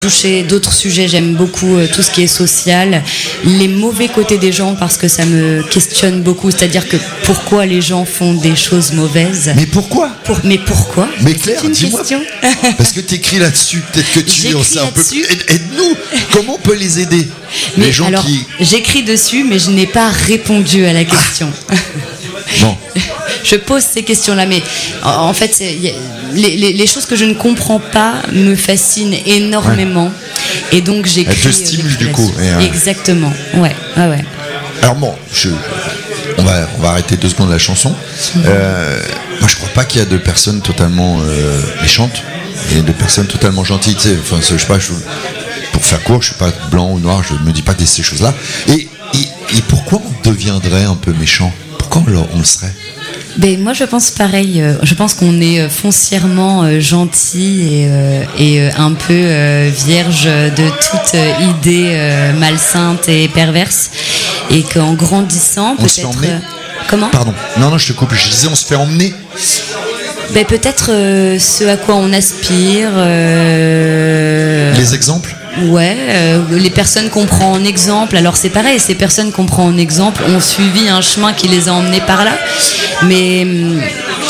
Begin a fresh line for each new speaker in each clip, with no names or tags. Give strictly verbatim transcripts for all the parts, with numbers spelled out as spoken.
toucher d'autres sujets, j'aime beaucoup euh, tout ce qui est social, les mauvais côtés des gens parce que ça me questionne beaucoup, c'est-à-dire que pourquoi les gens font des choses mauvaises.
Mais pourquoi
Pour, Mais pourquoi
Mais Claire,
c'est une
dis-moi,
question.
parce que tu écris là-dessus, peut-être que tu en sais un peu. Aide- Aide-nous, comment on peut les aider
Mais
les gens
alors,
qui...
j'écris dessus, mais je n'ai pas répondu à la question.
Bon.
Je pose ces questions-là, mais en en fait, c'est- y a- les, les, les choses que je ne comprends pas me fascinent énormément, ouais. Et donc j'écris.
Elles te stimulent du coup.
Et, euh... Exactement. Ouais, ouais, ouais.
Alors bon, je, on va, on va arrêter deux secondes la chanson. Mmh. Euh, moi, je crois pas qu'il y a de personnes totalement euh, méchantes et de personnes totalement gentilles. Tu sais, enfin, je sais pas. Je, pour faire court, je suis pas blanc ou noir. Je me dis pas de ces choses-là. Et, et, et pourquoi on deviendrait un peu méchant? Pourquoi on le, on le serait?
Ben, moi je pense pareil, je pense qu'on est foncièrement gentil et, euh, et un peu euh, vierge de toute idée euh, malsainte et perverse, et qu'en grandissant
on
peut-être...
se fait emmener.
Comment ?
Pardon, non non je te coupe, je disais on se fait emmener.
Ben, peut-être euh, ce à quoi on aspire. Euh...
Les exemples ?
Ouais, euh, les personnes qu'on prend en exemple, alors c'est pareil, ces personnes qu'on prend en exemple ont suivi un chemin qui les a emmenés par là, mais hum,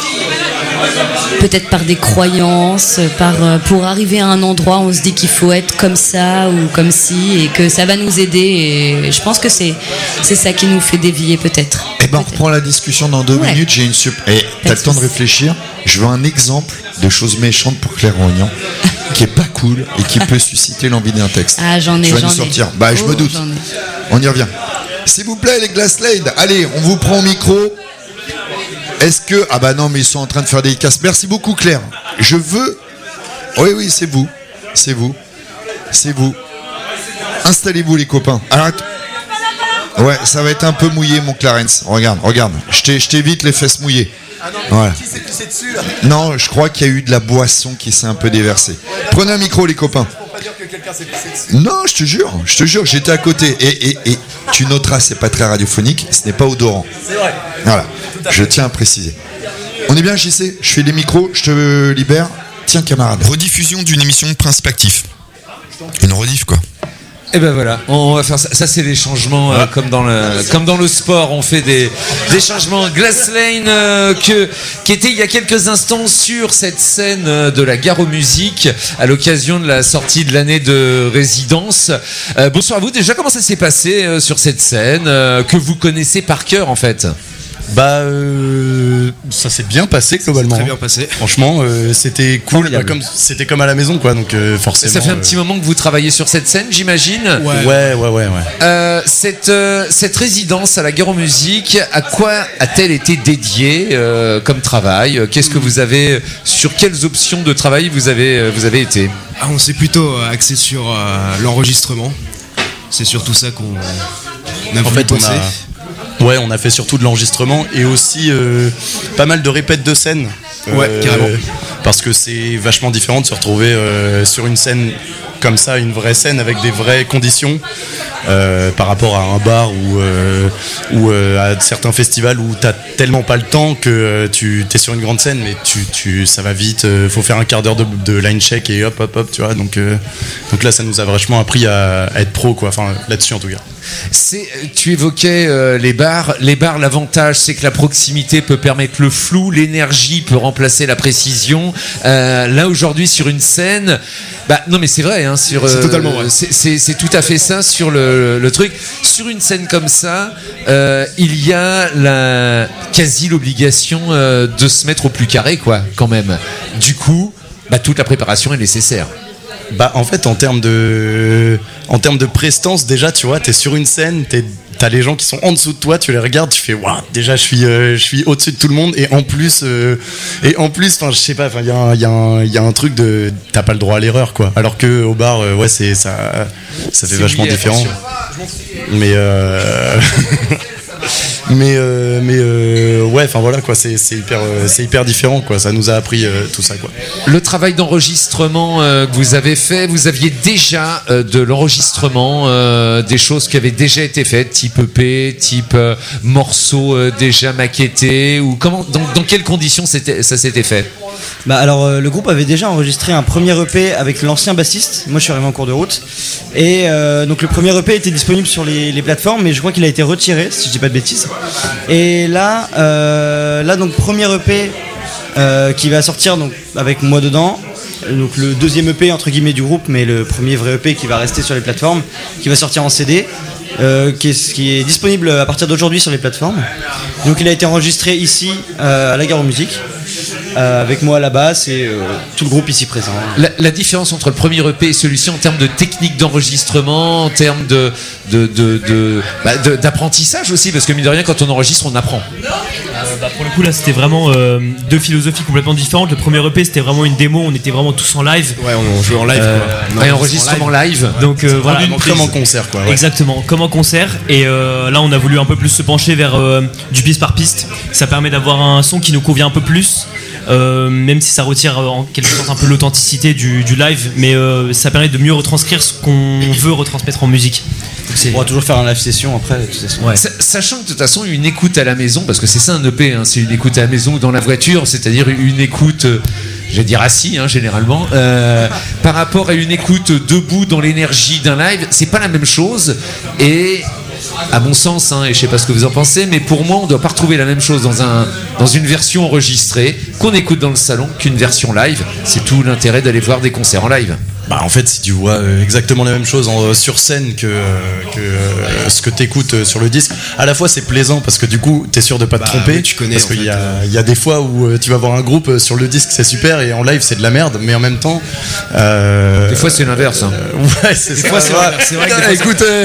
peut-être par des croyances, par, pour arriver à un endroit on se dit qu'il faut être comme ça ou comme ci, et que ça va nous aider, et je pense que c'est, c'est ça qui nous fait dévier peut-être.
Eh ben on reprend la discussion dans deux ouais. minutes, j'ai une super... Et t'as le temps de réfléchir, je veux un exemple de choses méchantes pour Claire Rognan qui est pas cool et qui peut susciter l'envie d'un texte.
Ah, j'en ai,
tu vas
j'en
nous sortir.
ai.
Bah, je
oh,
me doute. On y revient. S'il vous plaît, les Glasslade. Allez, on vous prend au micro. Est-ce que... Ah bah non, mais ils sont en train de faire des casses. Merci beaucoup, Claire. Je veux... Oui, oui, c'est vous. C'est vous. C'est vous. Installez-vous, les copains. Arrête. Ouais, ça va être un peu mouillé, mon Clarence. Regarde, regarde. Je t'évite les fesses mouillées.
Ah non, mais voilà. Qui s'est pissé dessus là ?
Non, je crois qu'il y a eu de la boisson qui s'est un peu déversée. Prenez un micro, les copains.
Pour pas dire que quelqu'un s'est pissé dessus.
Non, je te jure, je te jure, j'étais à côté. Et, et, et tu noteras, c'est pas très radiophonique, ce n'est pas odorant.
C'est vrai.
Voilà, je tiens à préciser. On est bien, J C ? Je fais les micros, je te libère. Tiens, camarade.
Rediffusion d'une émission Principe Actif. Une rediff, quoi.
Et ben voilà, on va faire ça. Ça c'est des changements euh, comme dans le comme dans le sport, on fait des des changements. Glasslane euh, que qui était il y a quelques instants sur cette scène euh, de la Gare aux Musiques à l'occasion de la sortie de l'année de résidence. Euh, bonsoir à vous. Déjà, comment ça s'est passé euh, sur cette scène euh, que vous connaissez par cœur en fait?
Bah, euh, ça s'est bien passé globalement.
Très bien passé.
Franchement, euh, c'était cool. Bah, comme c'était comme à la maison, quoi. Donc euh, forcément.
Ça fait un petit moment que vous travaillez sur cette scène, j'imagine.
Ouais, ouais, ouais, ouais. ouais.
Euh, cette euh, cette résidence à la Gare aux Musiques, à quoi a-t-elle été dédiée euh, comme travail? Qu'est-ce que vous avez, sur quelles options de travail vous avez vous avez été?
Ah, on s'est plutôt axé sur euh, l'enregistrement. C'est surtout ça qu'on a voulu
en fait,
passer.
On a... Ouais, on a fait surtout de l'enregistrement et aussi euh, pas mal de répètes de scènes.
Ouais,
euh,
carrément.
Parce que c'est vachement différent de se retrouver euh, sur une scène comme ça, une vraie scène avec des vraies conditions euh, par rapport à un bar ou, euh, ou euh, à certains festivals où t'as tellement pas le temps que euh, tu t'es sur une grande scène, mais tu, tu ça va vite. Euh, faut faire un quart d'heure de, de line check et hop hop hop, tu vois. Donc euh, donc là, ça nous a vachement appris à, à être pro, quoi. Enfin là-dessus en tout cas.
C'est, tu évoquais euh, les bars. Les bars, l'avantage, c'est que la proximité peut permettre le flou, l'énergie peut remplacer la précision. Euh, là, aujourd'hui, sur une scène, bah non, mais c'est vrai. Hein, sur,
c'est
euh,
totalement vrai.
C'est, c'est, c'est tout à fait ça sur le, le truc. Sur une scène comme ça, euh, il y a la quasi l'obligation euh, de se mettre au plus carré, quoi, quand même. Du coup, bah, toute la préparation est nécessaire.
Bah en fait en termes de en termes de prestance déjà tu vois t'es sur une scène t'es, t'as les gens qui sont en dessous de toi, tu les regardes, tu fais waouh, déjà je suis euh, je suis au-dessus de tout le monde et en plus euh, et en plus enfin je sais pas, enfin il y a il y a un il y a un truc de t'as pas le droit à l'erreur, quoi, alors que au bar euh, ouais c'est ça ça fait
c'est
vachement
lié,
différent
attention.
mais euh... Mais, euh, mais euh, ouais, enfin voilà quoi, c'est, c'est hyper, euh, c'est hyper différent quoi. Ça nous a appris euh, tout ça quoi.
Le travail d'enregistrement euh, que vous avez fait, vous aviez déjà euh, de l'enregistrement, euh, des choses qui avaient déjà été faites, type E P, type euh, morceaux euh, déjà maquettés, ou comment, dans, dans quelles conditions c'était, ça s'était fait?
Bah alors euh, le groupe avait déjà enregistré un premier E P avec l'ancien bassiste. Moi je suis arrivé en cours de route et euh, donc le premier E P était disponible sur les, les plateformes, mais je crois qu'il a été retiré si je dis pas de bêtises. Et là, euh, là donc premier E P euh, qui va sortir donc avec moi dedans. Donc le deuxième E P entre guillemets du groupe, mais le premier vrai E P qui va rester sur les plateformes, qui va sortir en C D. Euh, qui, est, qui est disponible à partir d'aujourd'hui sur les plateformes. Donc il a été enregistré ici euh, à la Gare aux Musiques euh, avec moi à la basse et euh, tout le groupe ici présent.
La, la différence entre le premier E P et celui-ci en termes de technique d'enregistrement, en termes de, de, de, de, bah, de d'apprentissage aussi, parce que mine de rien quand on enregistre on apprend.
Euh, bah, pour le coup là c'était vraiment euh, deux philosophies complètement différentes. Le premier E P c'était vraiment une démo, on était vraiment tous en live.
Ouais, on joue en live
euh,
quoi.
Et enregistrement live.
Donc euh, voilà,
Comme en concert quoi. Ouais.
Exactement, comme en concert. Et euh, là on a voulu un peu plus se pencher vers euh, du piste par piste. Ça permet d'avoir un son qui nous convient un peu plus, euh, même si ça retire euh, en quelque sorte un peu l'authenticité du, du live, mais euh, ça permet de mieux retranscrire ce qu'on veut retransmettre en musique. Donc,
on pourra toujours faire un live session après de toute façon.
Ouais.
Sachant que de toute façon une écoute à la maison, parce que c'est ça un E P, hein, c'est une écoute à la maison ou dans la voiture, c'est-à-dire une écoute, euh, je vais dire assis hein, généralement, euh, par rapport à une écoute debout dans l'énergie d'un live, c'est pas la même chose. Et à mon sens, hein, et je sais pas ce que vous en pensez, mais pour moi on doit pas retrouver la même chose dans, un, dans une version enregistrée qu'on écoute dans le salon qu'une version live. C'est tout l'intérêt d'aller voir des concerts en live.
Bah en fait si tu vois euh, exactement la même chose en, sur scène que, euh, que euh, ce que t'écoutes euh, sur le disque, à la fois c'est plaisant parce que du coup t'es sûr de pas te
Bah,
tromper,
oui, tu connais,
parce
en
qu'il
fait,
y a,
euh...
il y a des fois où euh, tu vas voir un groupe euh, sur le disque c'est super et en live c'est de la merde, mais en même temps euh,
Des fois c'est l'inverse hein.
euh, ouais c'est
Des
ça,
fois, c'est vrai, c'est vrai que des fois,
écoute euh,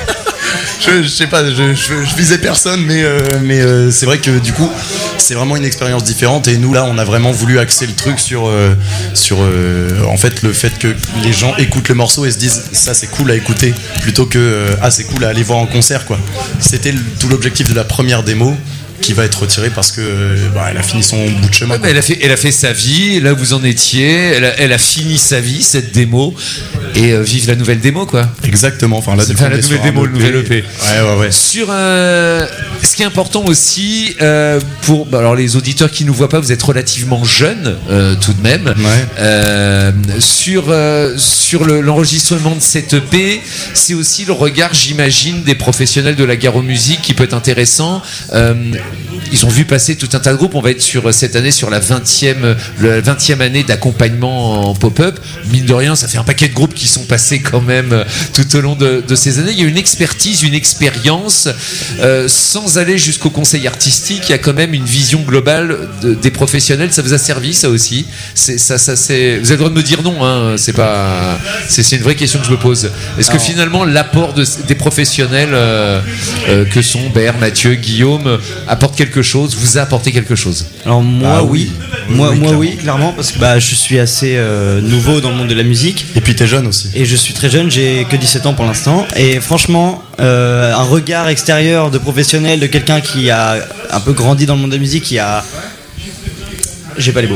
je, je sais pas, je, je, je visais personne, mais, euh, mais euh, c'est vrai que du coup, c'est vraiment une expérience différente. Et nous, là, on a vraiment voulu axer le truc sur, euh, sur euh, en fait, le fait que les gens écoutent le morceau et se disent ça, c'est cool à écouter, plutôt que euh, ah, c'est cool à aller voir en concert, quoi. C'était le, tout l'objectif de la première démo, qui va être retirée parce que bah, elle a fini son bout de chemin.
Ouais, mais elle a fait, elle a fait sa vie. Là, vous en étiez. Elle a, elle a fini sa vie, cette démo, et euh, vive la nouvelle démo, quoi.
Exactement. Enfin, là,
enfin, la nouvelle démo, le nouvel E P.
Ouais, ouais, ouais.
Sur euh, ce qui est important aussi euh, pour, bah, alors les auditeurs qui nous voient pas, vous êtes relativement jeunes euh, tout de même.
Ouais.
Euh, sur euh, sur le, l'enregistrement de cette E P, c'est aussi le regard, j'imagine, des professionnels de la Gare aux Musiques qui peut être intéressant. Euh, Ils ont vu passer tout un tas de groupes. On va être sur cette année sur la vingtième, la vingtième année d'accompagnement en pop-up. Mine de rien, ça fait un paquet de groupes qui sont passés quand même tout au long de, de ces années. Il y a une expertise, une expérience. Euh, sans aller jusqu'au conseil artistique, il y a quand même une vision globale de, des professionnels. Ça vous a servi, ça aussi c'est, ça, ça, c'est... Vous avez le droit de me dire non. Hein. C'est pas. C'est, c'est une vraie question que je me pose. Est-ce Alors... que finalement l'apport de, des professionnels euh, euh, que sont Ber, Mathieu, Guillaume apporte quelque chose, vous a apporté quelque chose?
Alors moi
ah,
oui,
oui.
moi,
oui,
moi
clairement.
oui, clairement, parce que bah, je suis assez euh, nouveau dans le monde de la musique.
Et puis t'es jeune aussi.
Et je suis très jeune, j'ai que dix-sept ans pour l'instant. Et franchement, euh, un regard extérieur de professionnel, de quelqu'un qui a un peu grandi dans le monde de la musique, qui a... J'ai pas les mots.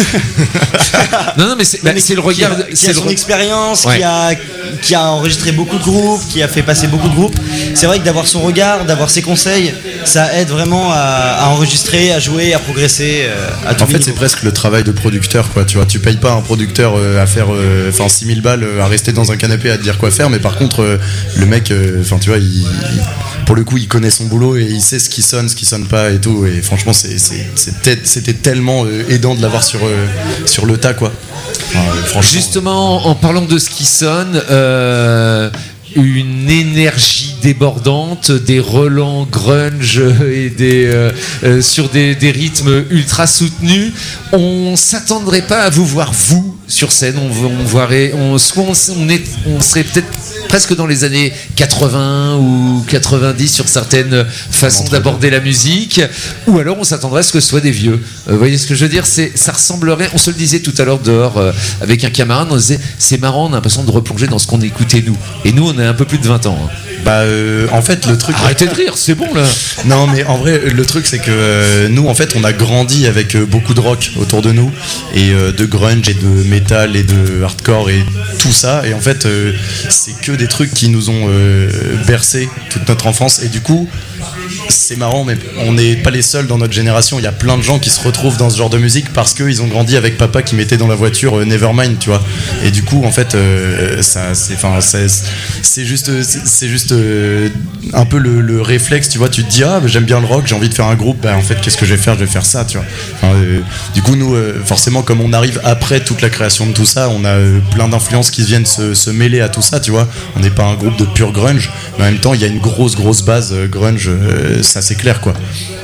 non, non, mais c'est, bah, c'est le regard.
Qui a, qui
c'est
a
le
son
re...
expérience,
ouais.
qui, a, qui a enregistré beaucoup de groupes, qui a fait passer beaucoup de groupes. C'est vrai que d'avoir son regard, d'avoir ses conseils, ça aide vraiment à, à enregistrer, à jouer, à progresser. Euh, à
en fait, c'est presque le travail de producteur, quoi. Tu vois, tu payes pas un producteur euh, à faire, enfin, euh, six mille balles euh, à rester dans un canapé à te dire quoi faire, mais par contre, euh, le mec, enfin, euh, tu vois, il, il, pour le coup, il connaît son boulot et il sait ce qui sonne, ce qui sonne pas et tout. Et franchement, c'est, c'est, c'était, c'était tellement euh, aidant de l'avoir sur, euh, sur le tas, quoi. Enfin, franchement,
justement, en parlant de ce qui sonne, euh, une énergie débordante, des relents grunge et des, euh, euh, sur des, des rythmes ultra soutenus. On s'attendrait pas à vous voir, vous, sur scène. On, on voirait, on, soit on, on, est, on serait peut-être presque dans les années quatre-vingts ou quatre-vingt-dix sur certaines façons d'aborder la musique, ou alors on s'attendrait à ce que ce soit des vieux. Euh, vous voyez ce que je veux dire? C'est, ça ressemblerait, on se le disait tout à l'heure dehors euh, avec un camarade, on disait c'est marrant, on a l'impression de replonger dans ce qu'on écoutait nous. Et nous on a un peu plus de vingt ans. Hein.
Bah euh, en fait le truc.
Arrêtez de rire, c'est bon là.
Non mais en vrai le truc c'est que euh, nous en fait on a grandi avec euh, beaucoup de rock autour de nous et euh, de grunge et de metal et de hardcore et tout ça et en fait euh, c'est que des trucs qui nous ont euh, bercé toute notre enfance et du coup c'est marrant mais on n'est pas les seuls dans notre génération, il y a plein de gens qui se retrouvent dans ce genre de musique parce qu'ils ont grandi avec papa qui mettait dans la voiture euh, Nevermind, tu vois, et du coup en fait euh, ça c'est enfin c'est, c'est juste c'est, c'est juste euh, un peu le, le réflexe, tu vois, tu te dis ah bah, j'aime bien le rock, j'ai envie de faire un groupe, bah en fait qu'est-ce que je vais faire, je vais faire ça, tu vois. Enfin, euh, du coup nous euh, forcément comme on arrive après toute la création de tout ça, on a euh, plein d'influences qui viennent se, se mêler à tout ça, tu vois, on n'est pas un groupe de pur grunge mais en même temps il y a une grosse grosse base euh, grunge, euh, ça c'est clair quoi,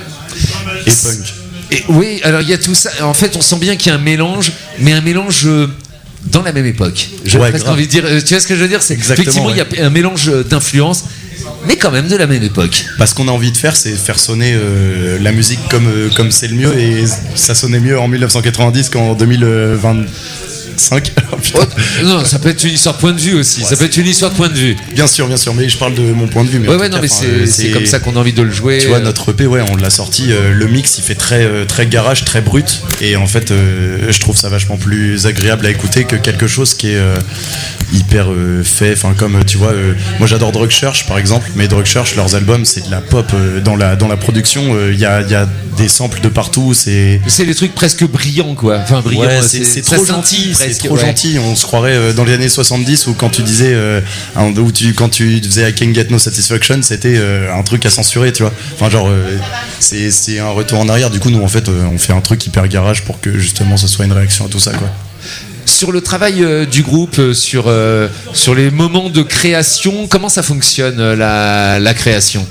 et punk.
Et oui, alors il y a tout ça. En fait, on sent bien qu'il y a un mélange, mais un mélange euh, dans la même époque. J'ai
Ouais,
presque
grave.
envie de dire. euh, Tu vois ce que je veux dire? C'est
Exactement,
effectivement il
ouais.
y a un mélange euh, d'influences, mais quand même de la même époque.
Parce qu'on a envie de faire, c'est faire sonner euh, la musique comme euh, comme c'est le mieux, et ça sonnait mieux en dix-neuf cent quatre-vingt-dix qu'en deux mille vingt-cinq. Oh, putain.
Oh, non, ça peut être une histoire de point de vue aussi.
Ouais,
ça peut être une histoire de point de vue.
Bien sûr, bien sûr, mais je parle de mon point de vue. Mais
Ouais,
en
ouais,
tout
non,
cas,
mais
enfin,
c'est,
euh,
c'est comme ça qu'on a envie de le jouer.
Tu vois,
euh.
notre E P, ouais, on l'a sorti. euh, le mix, il fait très euh, très garage, très brut, et en fait, euh, je trouve ça vachement plus agréable à écouter que quelque chose qui est euh, hyper euh, fait. Enfin, comme tu vois, euh, moi j'adore Drug Church par exemple, mais Drug Church, leurs albums, c'est de la pop euh, dans la dans la production. Il y a il y a des samples de partout. C'est
C'est des trucs presque brillants, quoi. Enfin, brillants.
Ouais,
euh,
c'est, c'est
ça
trop
scintille
gentil, c'est
presque,
trop
ouais.
gentil. On se croirait euh, dans les années soixante-dix où quand tu disais, euh, un- où tu, quand tu faisais I Can Get No Satisfaction, c'était euh, un truc à censurer, tu vois. Enfin, genre, euh, c'est, c'est un retour en arrière. Du coup, nous, en fait, euh, on fait un truc hyper garage pour que justement ce soit une réaction à tout ça, quoi.
Sur le travail euh, du groupe, euh, sur, euh, sur les moments de création, comment ça fonctionne euh, la, la création?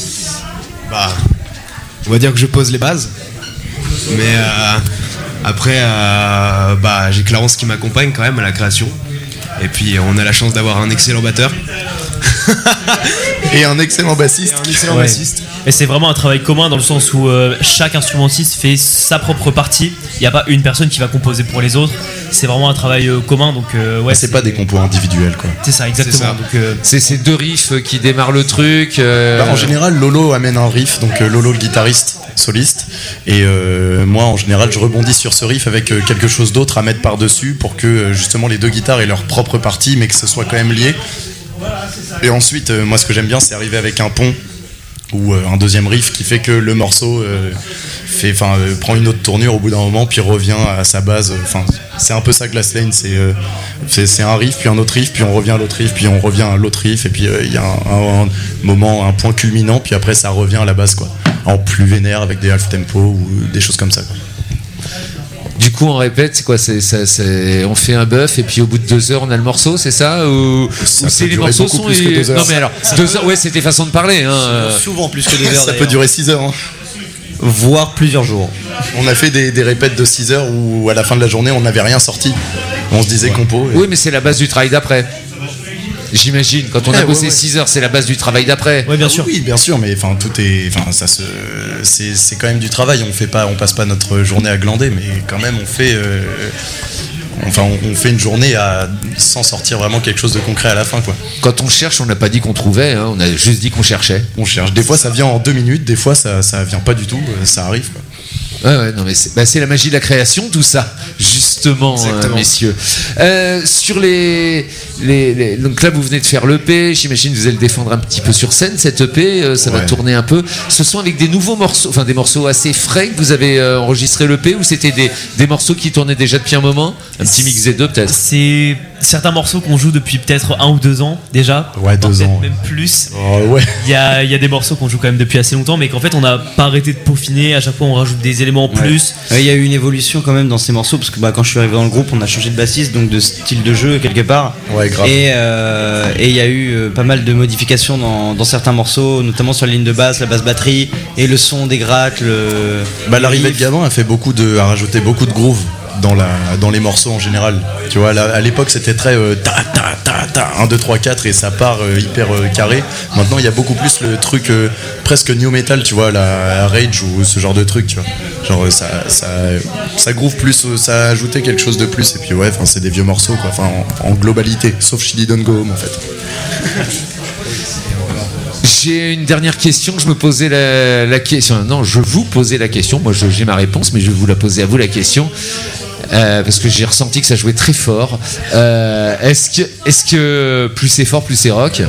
Bah, on va dire que je pose les bases. Mais euh, après, euh, bah, j'ai Clarence qui m'accompagne quand même à la création. Et puis on a la chance d'avoir un excellent batteur.
Et un excellent bassiste.
Un excellent
Ouais.
bassiste.
Et c'est vraiment un travail commun dans le sens où euh, chaque instrumentiste fait sa propre partie. Il n'y a pas une personne qui va composer pour les autres. C'est vraiment un travail euh, commun. Donc euh, ouais,
c'est, pas des compos individuels, quoi.
C'est ça, exactement.
C'est ça.
Donc, euh,
C'est ces deux riffs qui démarrent le truc. euh,
Bah, en général, Lolo amène un riff, donc euh, Lolo le guitariste soliste, et euh, moi en général je rebondis sur ce riff avec euh, quelque chose d'autre à mettre par-dessus pour que euh, justement les deux guitares aient leur propre partie mais que ce soit quand même lié. Et ensuite, euh, moi ce que j'aime bien c'est arriver avec un pont ou euh, un deuxième riff qui fait que le morceau euh, fait, enfin, euh, prend une autre tournure au bout d'un moment puis revient à sa base. Enfin, c'est un peu ça Glass Lane, c'est, euh, c'est, c'est un riff puis un autre riff puis on revient à l'autre riff puis on revient à l'autre riff et puis il euh, y a un, un, un moment, un point culminant puis après ça revient à la base, quoi, en plus vénère avec des half tempo ou des choses comme ça, quoi.
Du coup, on répète, c'est quoi c'est, ça, c'est, on fait un buff et puis au bout de deux heures, on a le morceau, c'est ça? Ou,
Ça
ou
peut
c'est les
durer
morceaux
beaucoup
sont
plus que
les-
deux heures.
Non, mais alors, deux heures, ouais, c'était façon de parler. Hein.
Souvent plus que deux heures.
Ça peut
d'ailleurs.
durer six heures, hein.
Voire plusieurs jours.
On a fait des, des répètes de six heures où à la fin de la journée on n'avait rien sorti, on se disait compo et...
Oui, mais c'est la base du travail d'après. J'imagine, quand on a
Ouais,
bossé
ouais, ouais.
six heures, c'est la base du travail d'après.
ouais, bien
Ah
sûr.
oui, bien sûr, mais enfin tout est, enfin ça se, c'est, c'est quand même du travail. On fait pas, on passe pas notre journée à glander, mais quand même on fait, euh, enfin on, on fait une journée à sans sortir vraiment quelque chose de concret à la fin, quoi.
Quand on cherche, on n'a pas dit qu'on trouvait, hein, on a juste dit qu'on cherchait.
On cherche. Des fois ça vient en deux minutes, des fois ça, ça vient pas du tout, euh, ça arrive, quoi.
Ouais, ouais, non, mais c'est, bah, c'est la magie de la création, tout ça, justement,
Exactement.
euh, messieurs. Euh, sur les, les, les- donc là, vous venez de faire l'E P. J'imagine que vous allez le défendre un petit peu sur scène, cette E P. euh, ça va
Ouais.
tourner un peu. Ce sont avec des nouveaux morceaux, enfin des morceaux assez frais que vous avez euh, enregistré l'E P, ou c'était des, des morceaux qui tournaient déjà depuis un moment? Un petit mix des deux, peut-être.
C'est certains morceaux qu'on joue depuis peut-être un ou deux ans déjà.
Ouais, deux
Peut-être
ans, ouais.
Même plus.
Oh, ouais.
Il y a, il y a des morceaux qu'on joue quand même depuis assez longtemps, mais qu'en fait on n'a pas arrêté de peaufiner. À chaque fois on rajoute des éléments en plus.
Ouais, il y a eu une évolution quand même dans ces morceaux parce que bah, quand je suis arrivé dans le groupe, on a changé de bassiste, donc de style de jeu quelque part.
Ouais, grave.
Et euh, et il y a eu euh, pas mal de modifications dans, dans certains morceaux, notamment sur la ligne de basse, la basse batterie et le son des grattes. Le,
Bah,
le
l'arrivée
riff.
de Gavin a fait beaucoup de, a rajouté beaucoup de groove dans la, dans les morceaux en général. Tu vois, là, à l'époque c'était très euh, ta ta ta ta un deux trois quatre et ça part euh, hyper euh, carré. Maintenant il y a beaucoup plus le truc euh, presque new metal, tu vois, la, la rage ou ce genre de truc, tu vois. Genre euh, ça ça ça groove plus, euh, ça a ajouté quelque chose de plus et puis ouais, enfin c'est des vieux morceaux, quoi, enfin en, en globalité, sauf She Didn't Go Home en fait.
J'ai une dernière question. Je me posais la, la question. Non, je vous posais la question. Moi, je- j'ai ma réponse, mais je vais vous la poser à vous la question. Euh, parce que j'ai ressenti que ça jouait très fort. Euh, est-ce que, est-ce que plus c'est fort, plus c'est rock?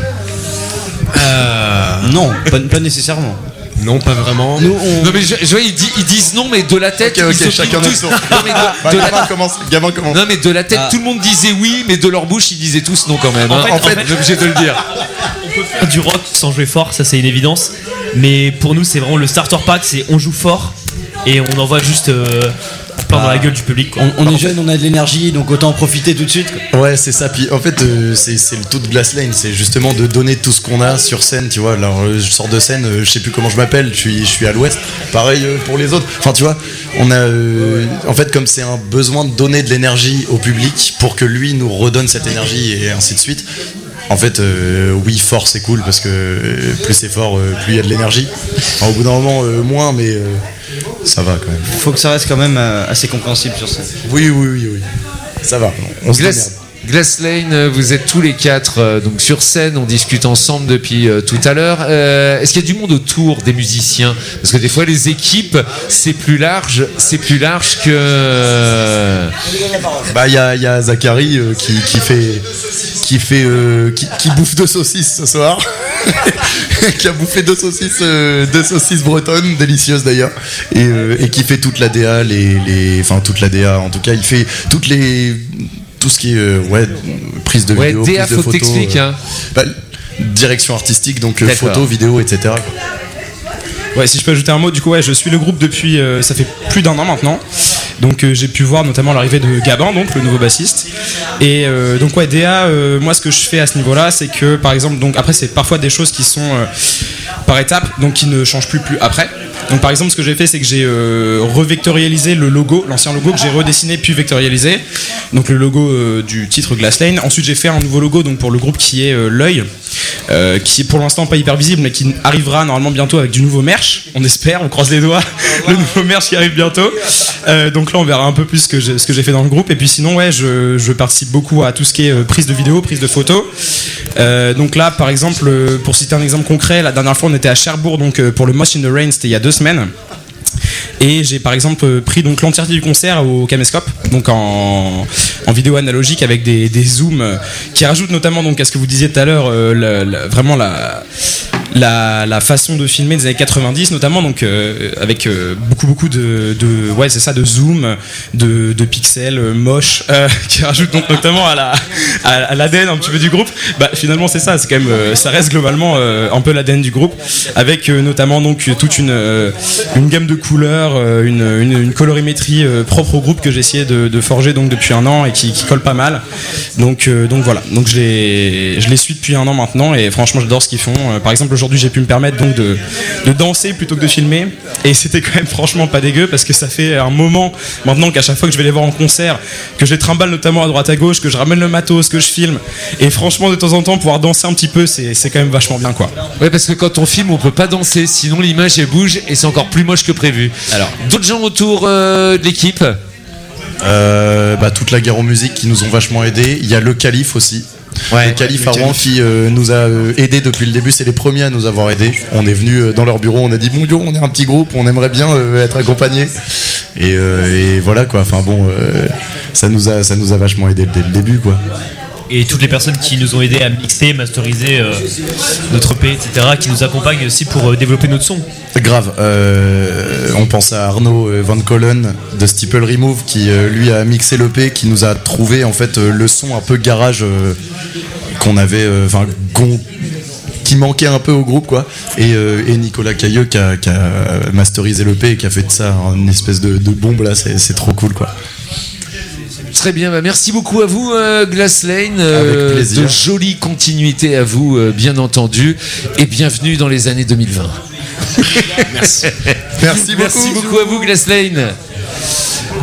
Euh,
Non, pas, pas nécessairement.
non, pas vraiment.
Nous, on...
Non mais je, je vois, ils, di- ils disent non, mais de la tête,
Ok, ok,
ils opinent
chacun
tous.
notre tour.
Non mais de,
Bah,
de la,
Gavin commence. Gavin commence.
non mais de la tête,
Ah.
tout le monde disait oui, mais de leur bouche, ils disaient tous non quand même.
En
hein.
fait-
En
en
fait,
fait-
j'ai obligé de le dire.
On peut faire du rock sans jouer fort, ça c'est une évidence. Mais pour nous, c'est vraiment le starter pack, c'est on joue fort et on envoie juste euh, plein dans la gueule du public. Quoi.
On, on est jeune, on a de l'énergie, donc autant en profiter tout de suite. quoi.
Ouais, c'est ça. Puis en fait, euh, c'est c'est le tout de Glass Lane, c'est justement de donner tout ce qu'on a sur scène, tu vois. Alors, euh, je sors de scène, euh, je sais plus comment je m'appelle, je suis, je suis à l'ouest. Pareil euh, pour les autres. Enfin, tu vois, on a, euh, en fait, comme c'est un besoin de donner de l'énergie au public pour que lui nous redonne cette énergie et ainsi de suite. En fait, euh, oui, fort c'est cool parce que euh, plus c'est fort, euh, plus il y a de l'énergie. Enfin, au bout d'un moment, euh, moins, mais euh, ça va quand même.
Faut que ça reste quand même euh, assez compréhensible sur scène.
Oui, oui, oui, oui. Ça va. On se
Glass,
démerde.
Glass Lane, euh, vous êtes tous les quatre euh, donc sur scène, on discute ensemble depuis euh, tout à l'heure. Euh, Est-ce qu'il y a du monde autour des musiciens? Parce que des fois les équipes, c'est plus large, c'est plus large que.
Bah il y a, il y a Zachary euh, qui, qui fait qui fait euh, qui, qui bouffe deux saucisses ce soir, qui a bouffé deux saucisses euh, deux saucisses bretonnes délicieuses d'ailleurs et, euh, et qui fait toute la D A les les enfin toute la D A en tout cas il fait toutes les tout ce qui est euh, ouais prise de
Ouais,
vidéo,
D A,
prise de
faut que
photos,
t'expliques,
euh,
hein.
bah, direction artistique donc euh,
D'accord.
photo vidéo et cetera.
Ouais, si je peux ajouter un mot, du coup, ouais, je suis le groupe depuis, euh, ça fait plus d'un an maintenant. Donc euh, j'ai pu voir notamment l'arrivée de Gabin, donc le nouveau bassiste. Et euh, donc ouais, D A, euh, moi ce que je fais à ce niveau-là, c'est que par exemple, donc après c'est parfois des choses qui sont euh, par étapes, donc qui ne changent plus plus après. Donc par exemple, ce que j'ai fait, c'est que j'ai euh, revectorialisé le logo, l'ancien logo que j'ai redessiné puis vectorialisé. Donc le logo euh, du titre Glass Lane. Ensuite, j'ai fait un nouveau logo donc pour le groupe qui est euh, l'œil, euh, qui est pour l'instant pas hyper visible, mais qui arrivera normalement bientôt avec du nouveau merch. On espère, on croise les doigts. Le nouveau merch qui arrive bientôt. Euh, donc là, on verra un peu plus ce que j'ai, ce que j'ai fait dans le groupe. Et puis sinon, ouais, je, je participe beaucoup à tout ce qui est euh, prise de vidéo, prise de photos. Euh, donc là, par exemple, euh, pour citer un exemple concret, la dernière fois, on était à Cherbourg, donc euh, pour le Moss in the Rain, c'était il y a deux semaines. Et j'ai par exemple euh, pris donc l'entièreté du concert au caméscope, donc en, en vidéo analogique avec des, des zooms euh, qui rajoutent notamment donc à ce que vous disiez tout à l'heure, euh, la- la- vraiment la, la, la façon de filmer des années quatre-vingt-dix, notamment donc euh, avec euh, beaucoup beaucoup de, de ouais c'est ça de zoom, de, de pixels euh, moches euh, qui rajoutent donc notamment à la à, à l'A D N un petit peu du groupe. Bah finalement c'est ça, c'est quand même euh, ça reste globalement euh, un peu l'A D N du groupe avec euh, notamment donc toute une euh, une gamme de couleurs, euh, une, une, une colorimétrie euh, propre au groupe que j'ai essayé de, de forger donc depuis un an et qui, qui colle pas mal. Donc euh, donc voilà, donc je les je les suis depuis un an maintenant et franchement j'adore ce qu'ils font. Euh, par exemple aujourd'hui j'ai pu me permettre donc de, de danser plutôt que de filmer et c'était quand même franchement pas dégueu parce que ça fait un moment maintenant qu'à chaque fois que je vais les voir en concert, que je les trimballe notamment à droite à gauche, que je ramène le matos, que je filme et franchement de temps en temps pouvoir danser un petit peu c'est, c'est quand même vachement bien quoi.
Ouais, parce que quand on filme, on peut pas danser, sinon l'image elle bouge et c'est encore plus moche que prévu. Alors, d'autres gens autour euh, de l'équipe?
Euh, bah, toute la guerre aux musiques qui nous ont vachement aidés. Il y a le Calife aussi.
Ouais,
le Calife
le
à Rouen
Calife.
qui euh, nous a euh, aidés depuis le début. C'est les premiers à nous avoir aidés. On est venu euh, dans leur bureau, on a dit bon yo, on est un petit groupe, on aimerait bien euh, être accompagnés. Et, euh, et voilà quoi. Enfin bon, euh, ça nous a ça nous a vachement aidés dès le début quoi.
Et toutes les personnes qui nous ont aidés à mixer, masteriser euh, notre E P, et cetera, qui nous accompagnent aussi pour euh, développer notre son.
Grave. Euh, on pense à Arnaud euh, Van Collen de Steeple Remove qui euh, lui a mixé l'E P, qui nous a trouvé en fait euh, le son un peu garage euh, qu'on avait, enfin euh, qui manquait un peu au groupe quoi. Et, euh, et Nicolas Cailleux qui a, qui a masterisé l'E P et qui a fait de ça une espèce de, de bombe là. C'est, c'est trop cool quoi.
Très bien, bah merci beaucoup à vous euh, Glass Lane, euh,
Avec plaisir.
de jolies continuités à vous euh, bien entendu et bienvenue dans les années deux mille vingt.
Merci. Merci beaucoup.
Merci beaucoup à vous Glass Lane. Nous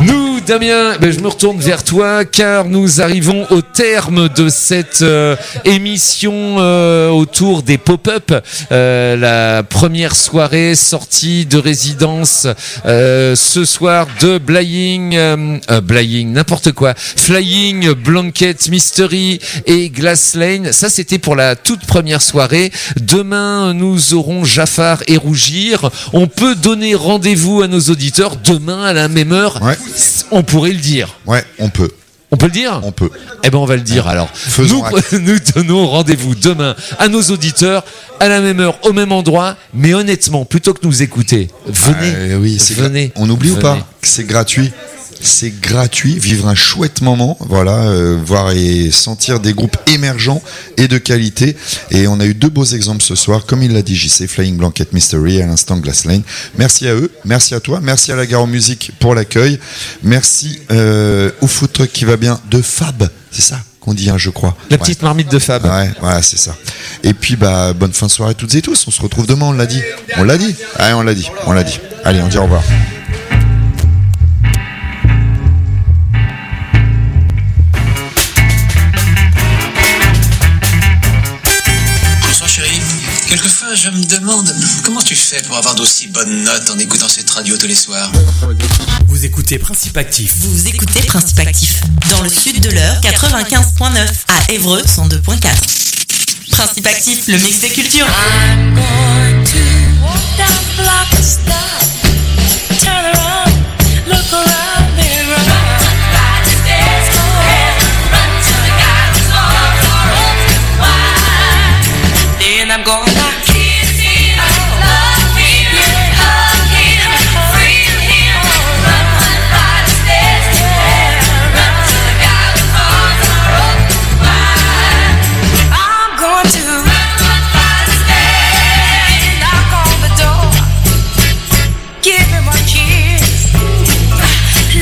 Damien, ben, je me retourne vers toi car nous arrivons au terme de cette euh, émission euh, autour des pop-up. Euh, la première soirée sortie de résidence euh, ce soir de Blying, euh, euh, Blying, n'importe quoi, Flying Blanket Mystery et Glass Lane. Ça, c'était pour la toute première soirée. Demain, nous aurons Jafar et Rougir. On peut donner rendez-vous à nos auditeurs demain à la même heure.
Ouais.
On pourrait le dire.
Ouais, on peut.
On peut le dire ?
On peut.
Eh ben, on va le dire alors.
Faisons
nous, nous donnons rendez-vous demain à nos auditeurs à la même heure, au même endroit. Mais honnêtement, plutôt que nous écouter, venez.
Euh, oui, c'est
venez.
gra- On oublie
venez.
ou pas que c'est gratuit. C'est gratuit, vivre un chouette moment, voilà, euh, voir et sentir des groupes émergents et de qualité. Et on a eu deux beaux exemples ce soir, comme il l'a dit J C, Flying Blanket Mystery et à l'instant Glass Lane. Merci à eux, merci à toi, merci à la Gare aux Musiques pour l'accueil, merci euh, au food truck qui va bien de Fab, c'est ça qu'on dit, hein, je crois.
La
Ouais.
petite marmite de Fab.
Ouais, voilà, c'est ça. Et puis, bah, bonne fin de soirée à toutes et tous. On se retrouve demain, on l'a dit. On l'a dit. Ouais, on l'a dit. On l'a dit. Allez, on dit au revoir.
Bonsoir chérie. Quelquefois, je me demande comment tu fais pour avoir d'aussi bonnes notes en écoutant cette radio tous les soirs.
Vous écoutez Principe Actif.
Vous écoutez Principe Actif. Dans le sud de l'heure, quatre-vingt-quinze virgule neuf. À Évreux, cent deux virgule quatre. Principe Actif, le mix des cultures. I'm going to walk down the block and stop. Turn around, look around me, run. Run the stairs, run to the guy's arms are open wide. Then I'm gonna kiss him, love him, hug him, thrill him. Run, run, run the stairs, run to the guy's arms are open wide. I'm going to run, run, run the stairs, knock on the door, give him a kiss.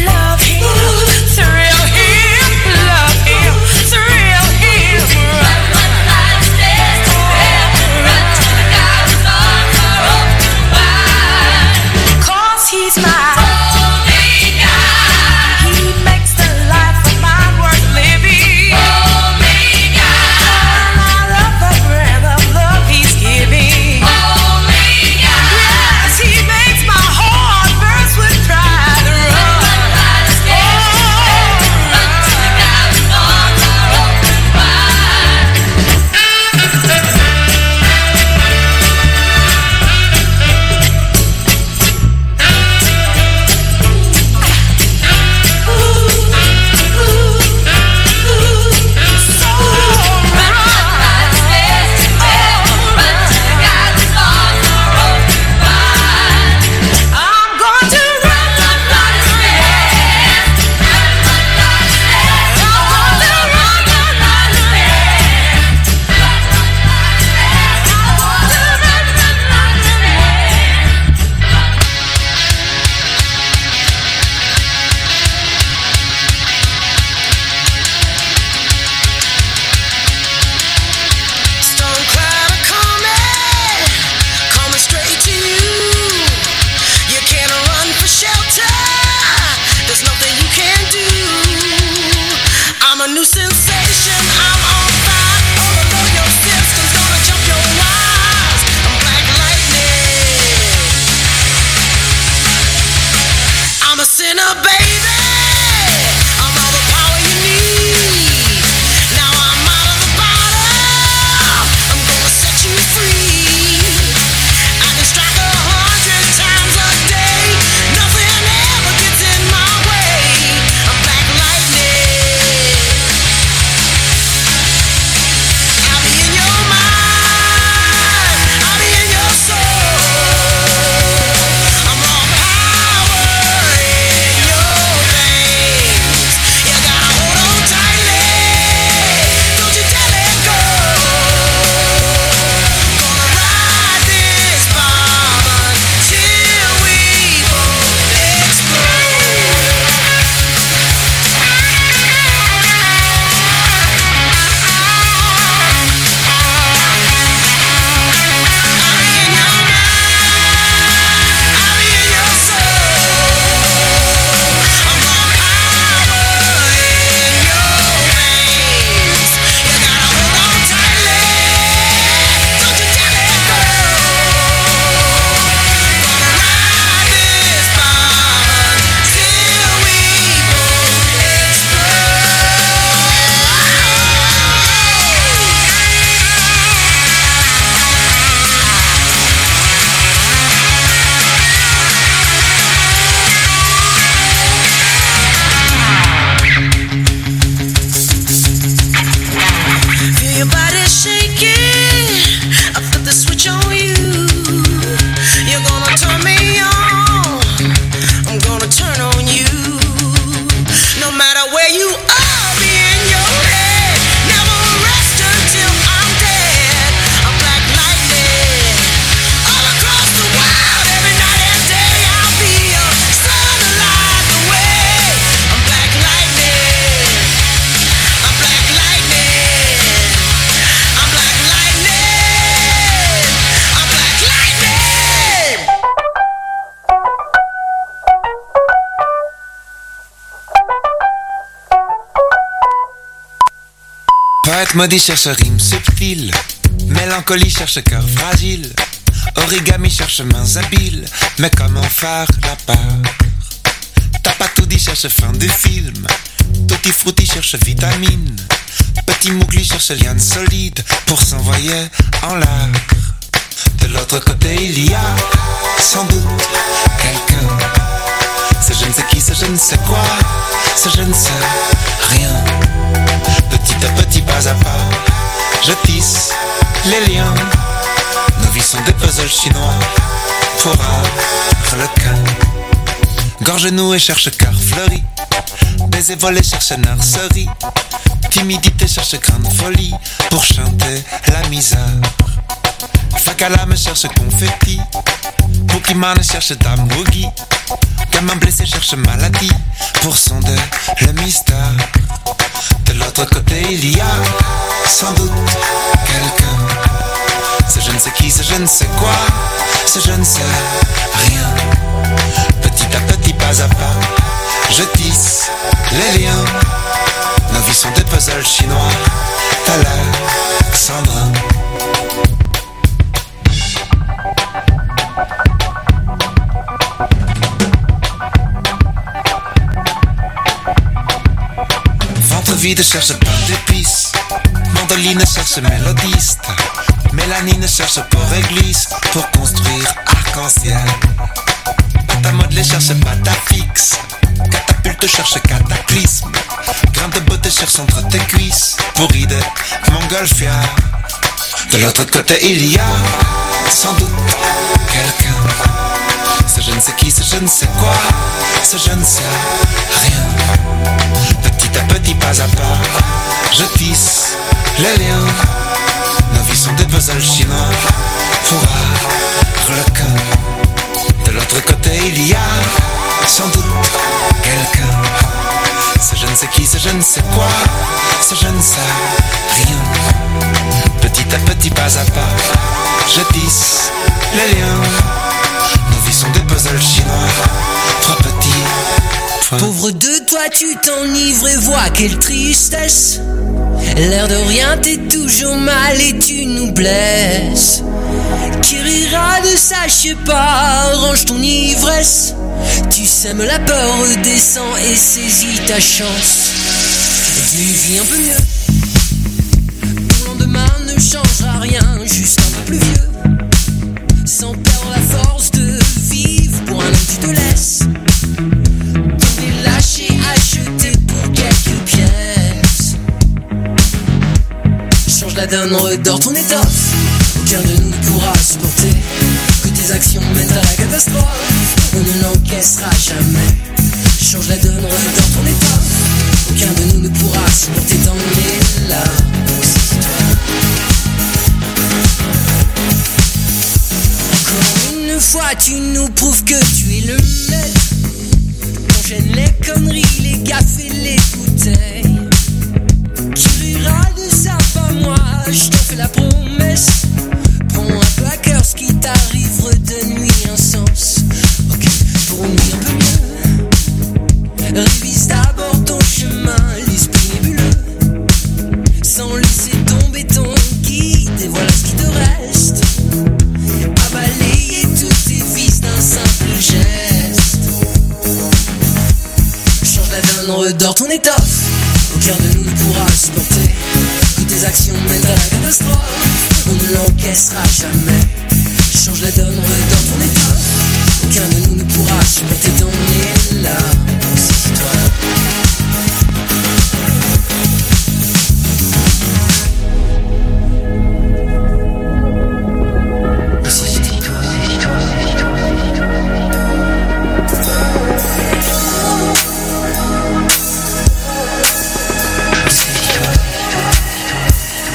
maudit cherche rime subtile, mélancolie cherche cœur fragile, origami cherche mains habiles, mais comment faire la peur? T'as pas tout dit cherche fin du film, tutti frutti cherche vitamine, petit mougli cherche liane solide pour s'envoyer en l'air. De l'autre côté il y a sans doute quelqu'un, c'est je ne sais qui, c'est je ne sais quoi, c'est je ne sais rien. Petit à petit, pas à pas, je tisse les liens. Nos vies sont des puzzles chinois pour Harlequin. Gorge nouée cherche cœur fleuri, baiser volé cherche nurserie, timidité cherche grande folie pour chanter la misère. Fac à l'âme cherche confetti, Pokémon cherche dame boogie, gamin blessé cherche maladie pour sonder le mystère. De l'autre côté il y a sans doute quelqu'un, c'est je ne sais qui, c'est je ne sais quoi, c'est je ne sais rien. Petit à petit, pas à pas, je tisse les liens. Nos vies sont des puzzles chinois, Alexandrin. Ventre vide cherche pain d'épices, mandoline cherche mélodiste, mélanine cherche pour église, pour construire arc-en-ciel. Pâte à modeler cherche pâte à fixe, catapulte cherche cataclysme, grain de beauté cherche entre tes cuisses, pour idée montgolfière. De l'autre côté il y a sans doute quelqu'un, c'est je ne sais qui, c'est je ne sais quoi, c'est je ne sais rien. Petit à petit, pas à pas, je tisse les liens. Nos vies sont des puzzles chinois pour Harlequin. De l'autre côté il y a sans doute quelqu'un, c'est je ne sais qui, c'est je ne sais quoi, c'est je ne sais rien. Petit à petit, pas à pas, je tisse les liens. Nos vies sont des puzzles chinois, trois petits points.
Pauvre de toi, tu t'enivres et vois quelle tristesse. L'air de rien, t'es toujours mal et tu nous blesses. Qui rira de ça, je sais pas, range ton ivresse. Tu sèmes la peur, redescends et saisis ta chance. Dis vis un peu mieux, ton lendemain ne changera rien, juste un peu plus vieux. Sans perdre la force de vivre, pour un homme tu te laisses. T'en es lâché, acheté pour quelques pièces. Change la donne, redors ton étoffe. Aucun de nous ne pourra supporter que tes actions mènent à la catastrophe. On ne l'encaissera jamais. Change la donne, redors ton étoffe. Aucun de nous ne pourra supporter tant est là. Donc c'est toi. Encore une fois, tu nous prouves que tu es le maître. T'enchaînes les conneries, les gaffes et les bouteilles. Qui rira de ça, pas moi, je t'en fais la promesse. Prends un peu à cœur ce qui t'arrive, redonne-lui un sens. Ok, pour une nuit un peu mieux, révise d'abord ton chemin, l'esprit nébuleux. Sans laisser tomber ton guide, et voilà ce qui te reste. À balayer tous tes vices d'un simple geste. Change la donne, redors ton étoffe. Aucun de nous ne pourra supporter que tes actions mènent à la catastrophe. On ne l'encaissera jamais. Change la donne, redors ton étoffe. Aucun de nous ne pourra supporter ton là.